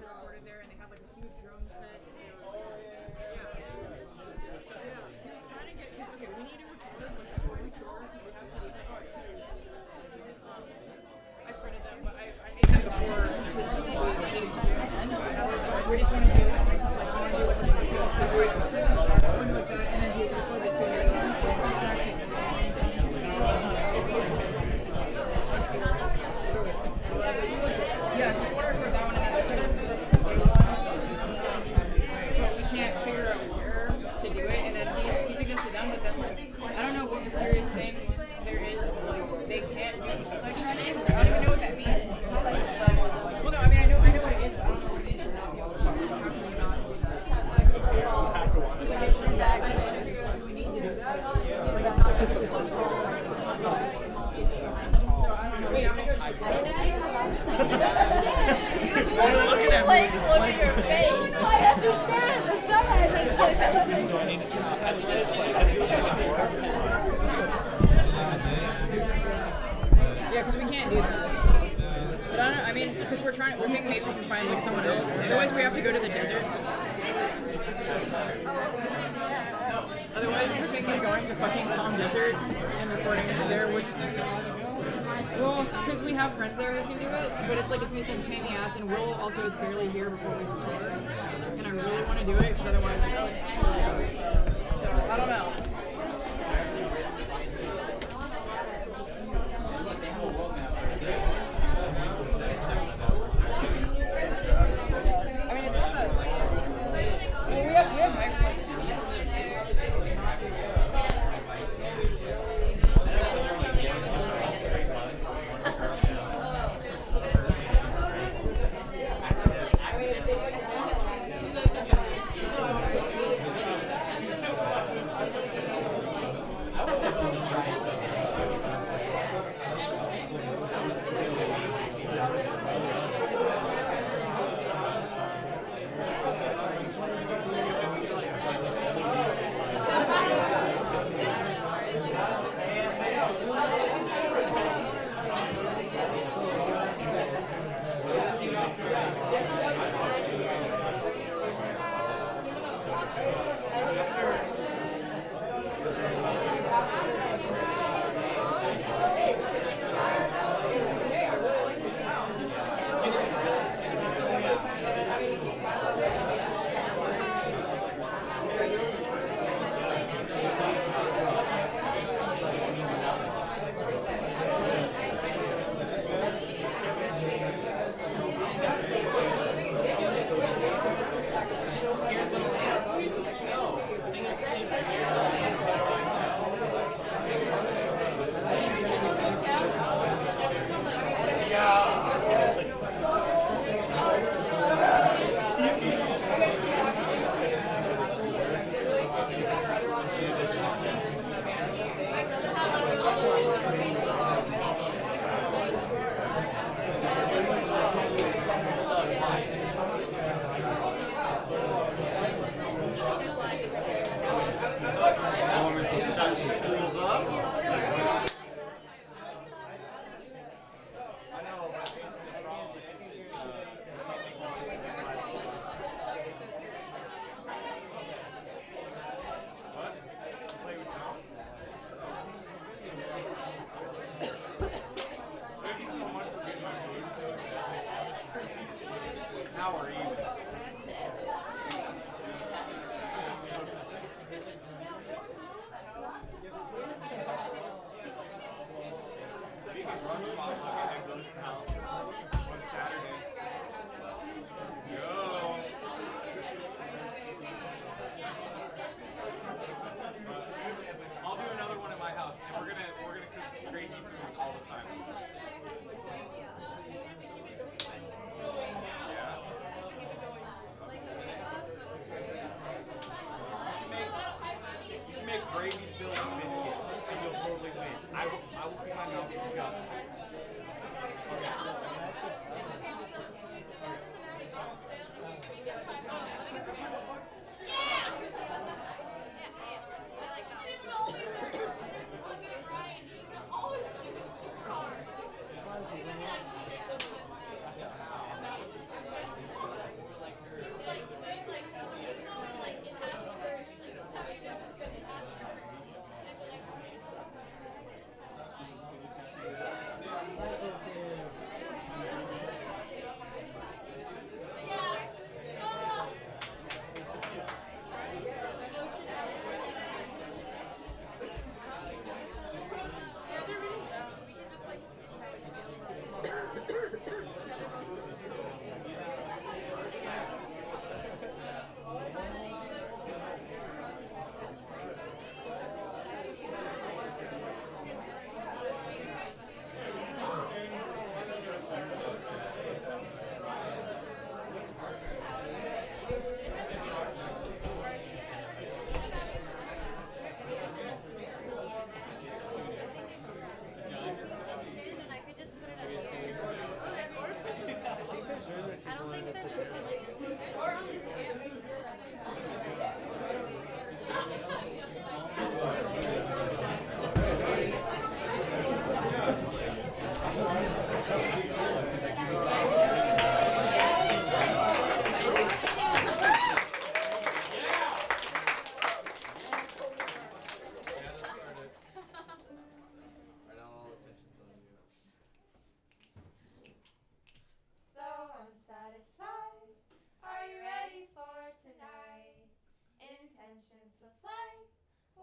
they recorded there, and they have like a huge drum set. He was trying to get. Okay, we need to record like before we tour because we have CDs. I printed them, but I made them before this end. We just want to do like something like I want to do like that, and then do record it Yeah, we want to record that one and then but we can't figure out where to do it, and then he suggested them, but then like I don't know what mysterious thing there is, but like they can't do multi-threading. I don't even know what that means. Well, no, I mean I know what it is, but I don't know what it means. Do we need to do that? So I don't know. Like, look at your face. I understand. I'm sorry. Do I need to turn off headlights? Yeah, because we can't do that. But I don't know, I mean, because we're thinking maybe we can find like someone else. Otherwise, we have to go to the desert. Otherwise, we're thinking of going to fucking Tom Desert and recording it there. Well, because we have friends there that can do it, but it's like it's gonna be some pain in the ass, and Will also is barely here before we tour, and I really want to do it because otherwise, so I don't know. I mean, it's not that. Well, we have microphones.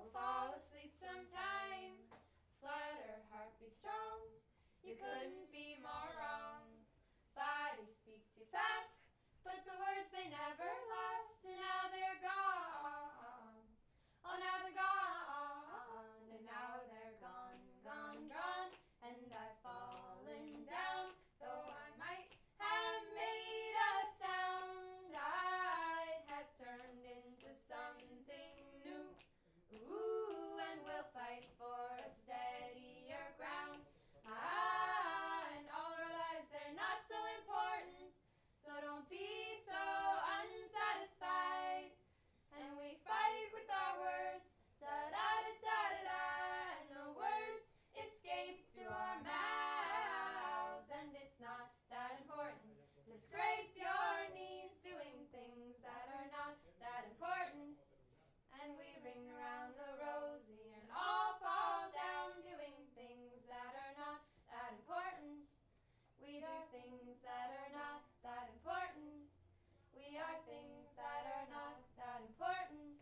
will fall asleep sometime. Flutter, heart be strong, you couldn't be more wrong. Bodies speak too fast, but the words they never last, and now they're gone. Oh, now they're gone, and now they're gone, gone, gone. And I've fallen down, though I might have made a sound. I have turned into something new. Ooh, and we'll fight for a steadier ground. And all our lives, they're not so important, so don't be so unsatisfied. And we fight with our words, da-da-da-da-da-da, and the words escape through our mouths. And it's not that important to scrape your knees doing things that are not that important. And we ring around the rosy and all fall down doing things that are not that important. We do things that are not that important. We are things that are not that important.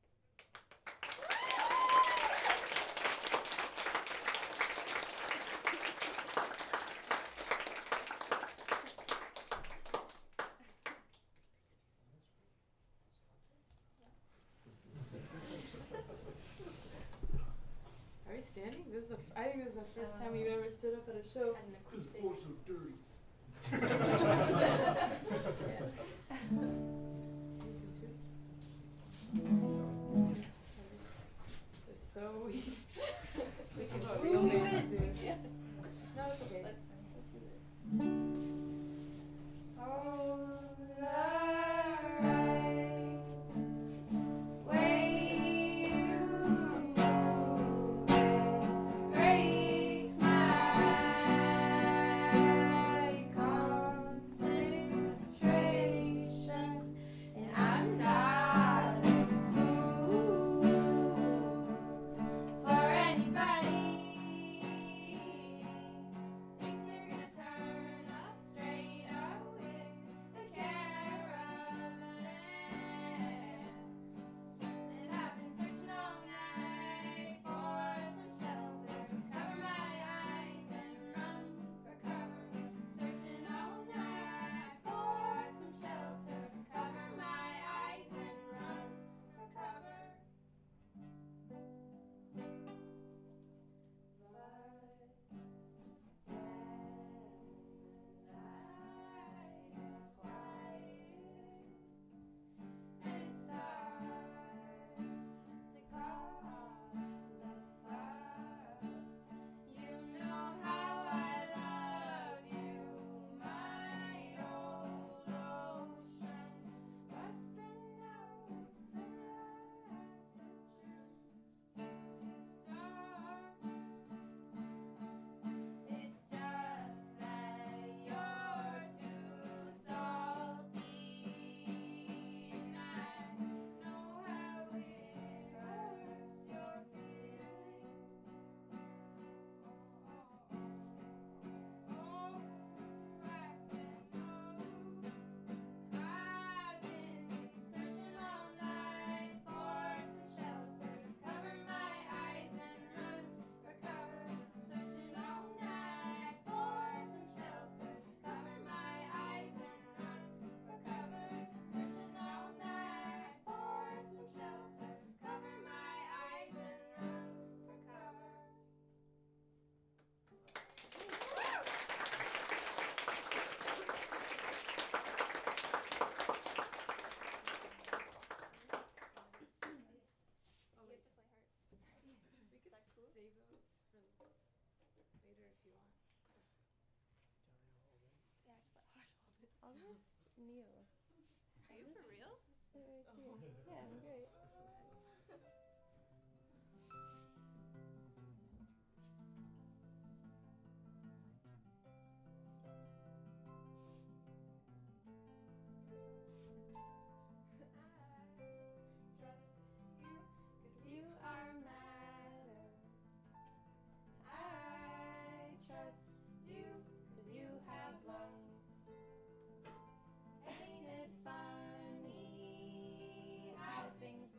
Are we standing? I think this is the first time we've ever stood up at a show. Because the floor's so dirty. This is so weak. This is what real bands do. Yes. No, it's okay. Let's do this. Oh, the right way you move breaks my concentration, and I'm not a fool for anybody. Thinks they're gonna turn us straight away. The caravan. And I've been searching all night for some shelter. Cover my eyes and run for cover. Searching all night for some shelter. Cover my eyes and run for cover. But when the night is quiet and it starts to cause a fuss, you know how I love you, my old ocean. But for now, the lights will choose dark. It's just that you're too salty, and I know how it hurts your feelings. I've been searching all night for some shelter. Cover my eyes and run for cover. Searching all night for some shelter. Cover my eyes and run for cover. Searching all night for some shelter. Cover my eyes and run for cover. Oh, You have to play hard. we could save those for later if you want. Yeah, just let Josh hold it. I'll just kneel. Are you for real? Sit right here. Yeah, I'm great. You are matter. I trust you 'cause you have lungs. Ain't it funny how things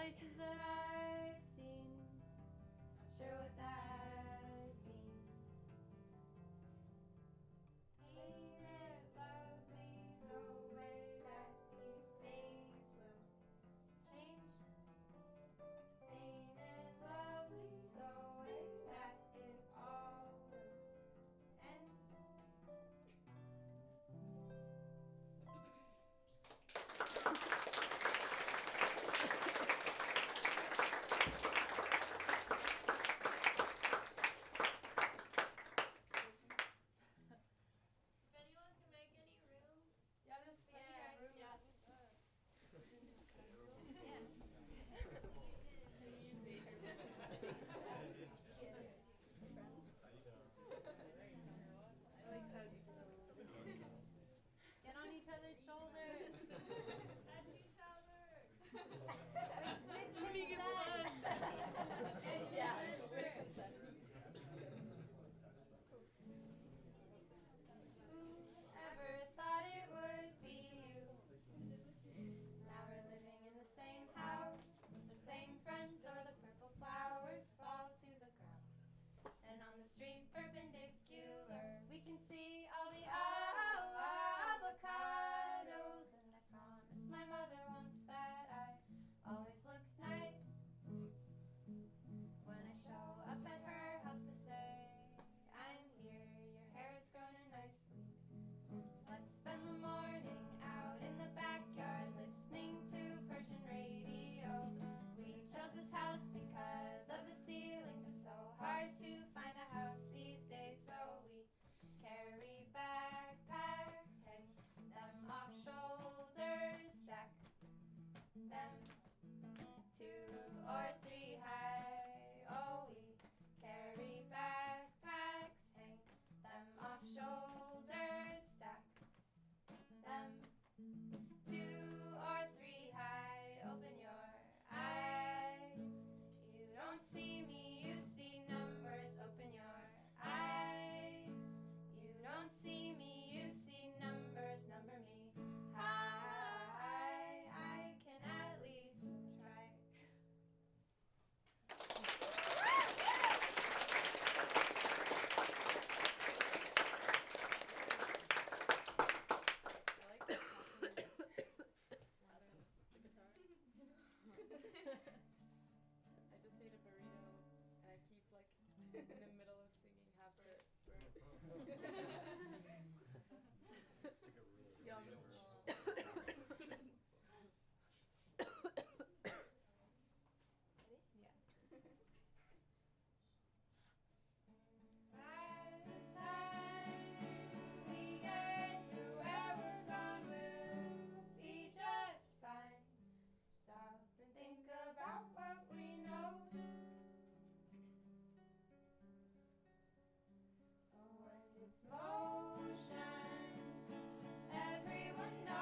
places that I've seen. Not sure what that means. Ain't it lovely the way that these days will change? Ain't it lovely the way that it all will end? If anyone can make any room, Yeah, there's plenty of room. yeah. I like hugs. Get on each other's shoulders. Touch each other. With consent. Yeah, with consent. Whoever thought it would be you? Now we're living in the same house, with the same front door, the purple flowers fall to the ground. And on the street perpendicular, we can see all the avocados. And I promised my mother once that I always look nice when I show up at her house to say, I'm here, your hair is growing nicely. Let's spend the morning out in the backyard listening to Persian radio. We chose this house because of the ceilings. It's so hard to find a house these days, so we carry backpacks, hang them off shoulders, stack them 2 or 3 high. Oh, we carry backpacks, hang them off shoulders, stack them 2 or 3 high. Open your eyes. You don't see me, you see numbers. Open your eyes. You don't see me, you see numbers. Number me high. I can at least try. I like the awesome. The guitar. I just ate a burrito and I keep like in the middle of singing half burp. Yum. By the time we get to where we're going, we'll be just fine. Stop and think about what we know. Oh, and it's motion. Everyone knows.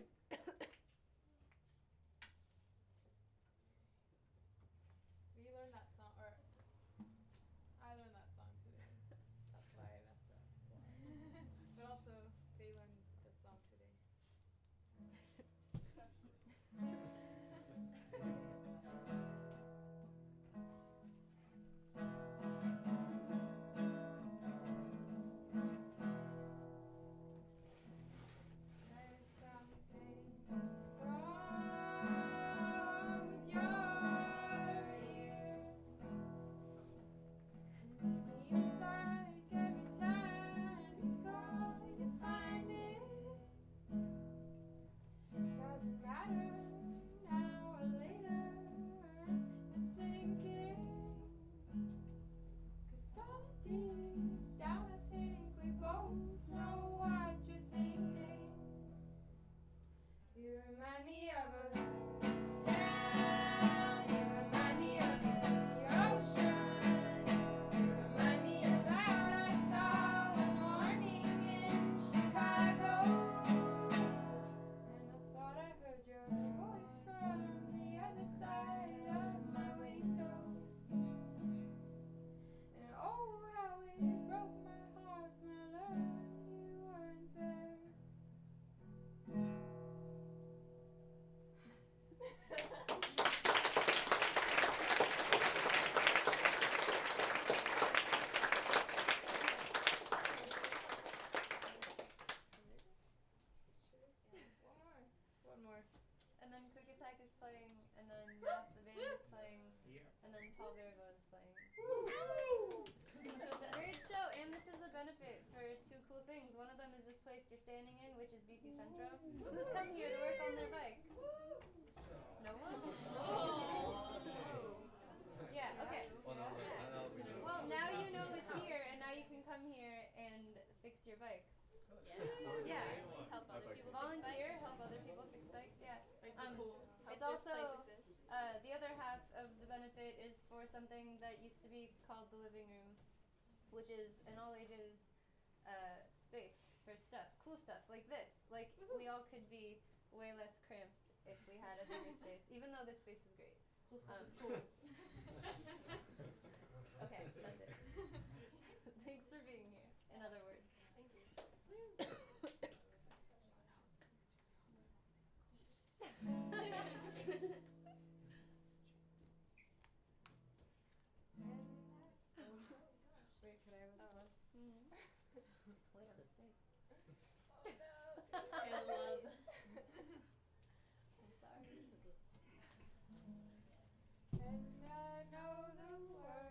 We learned that song, or I learned that song today. That's why I messed up. But also, they learned the song today. There's something wrong with your ears, and it seems like every time you go, you find it. Doesn't matter now or later, you're sinking. 'Cause darling, deep down, I think we both know what you're thinking. You remind me of a town, you remind me of the ocean, you remind me of that I saw one morning in Chicago. And I thought I heard your voice from the other side of my window. And oh, how it broke my heart when I learned you weren't there. One more. And then Quick Attack is playing, and then Math the Band is playing, and then Paul Vergo is playing. Great show, and this is a benefit for two cool things. One of them is this place you're standing in, which is BC Centro, who's come here to work on their bike. No one? Oh. Yeah, okay. Well, now you know it's here, and now you can come here and fix your bike. Yeah. Help other people. Volunteer, help other people fix bikes, yeah. It's cool. It's also, the other half of the benefit is for something that used to be called the living room, which is an all ages space for stuff, cool stuff like this. Like, we all could be way less cramped if we had a bigger space, even though this space is great. Cool stuff is cool. Okay, that's it. Thanks for being here, in other words. Thank you. Wait, could I have a slug? Wait, I'm sick. I love. I'm sorry. And I know the world